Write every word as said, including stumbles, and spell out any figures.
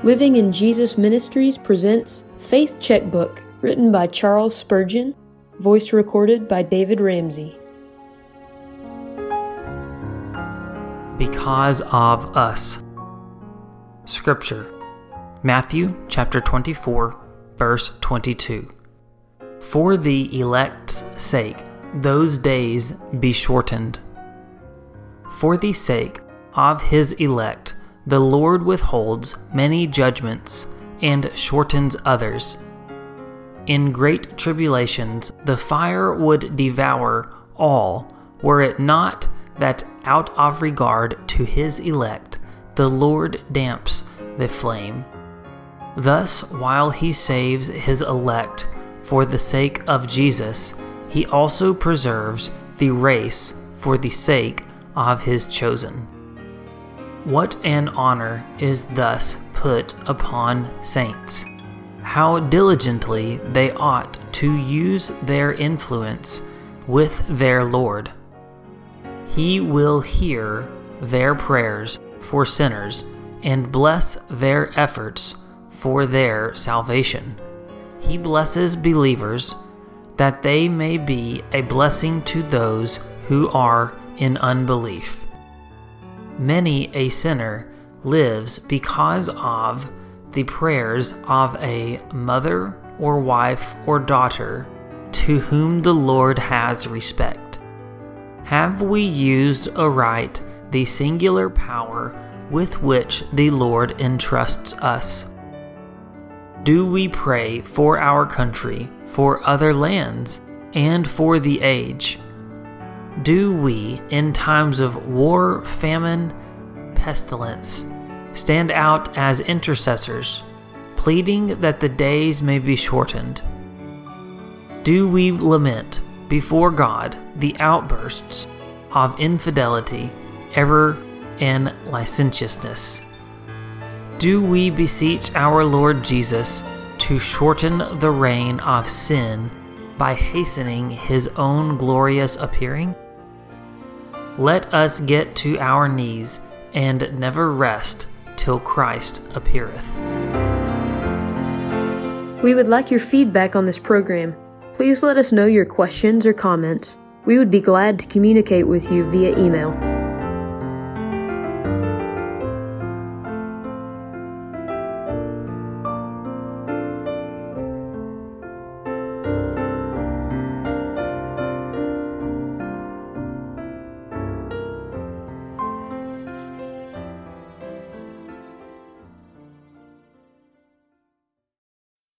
Living in Jesus Ministries presents Faith Checkbook, written by Charles Spurgeon, voice recorded by David Ramsey. Because of us. Scripture, Matthew chapter twenty-four, verse twenty-two. For the elect's sake, those days be shortened. For the sake of his elect, the Lord withholds many judgments and shortens others. In great tribulations, the fire would devour all, were it not that out of regard to his elect, the Lord damps the flame. Thus, while he saves his elect for the sake of Jesus, he also preserves the race for the sake of his chosen. What an honor is thus put upon saints! How diligently they ought to use their influence with their Lord. He will hear their prayers for sinners and bless their efforts for their salvation. He blesses believers that they may be a blessing to those who are in unbelief. Many a sinner lives because of the prayers of a mother or wife or daughter to whom the Lord has respect. Have we used aright the singular power with which the Lord entrusts us? Do we pray for our country, for other lands, and for the age? Do we, in times of war, famine, pestilence, stand out as intercessors, pleading that the days may be shortened? Do we lament before God the outbursts of infidelity, error, and licentiousness? Do we beseech our Lord Jesus to shorten the reign of sin by hastening his own glorious appearing? Let us get to our knees and never rest till Christ appeareth. We would like your feedback on this program. Please let us know your questions or comments. We would be glad to communicate with you via email.